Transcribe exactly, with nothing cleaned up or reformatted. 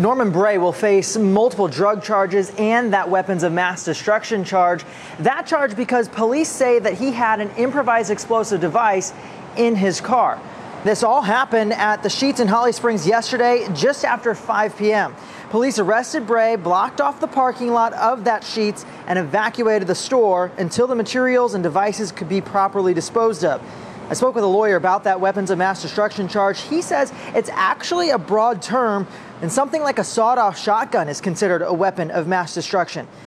Norman Bray will face multiple drug charges and that weapons of mass destruction charge. That charge because police say that he had an improvised explosive device in his car. This all happened at the Sheetz in Holly Springs yesterday, just after five p m Police arrested Bray, blocked off the parking lot of that Sheetz, and evacuated the store until the materials and devices could be properly disposed of. I spoke with a lawyer about that weapons of mass destruction charge. He says it's actually a broad term, and something like a sawed-off shotgun is considered a weapon of mass destruction.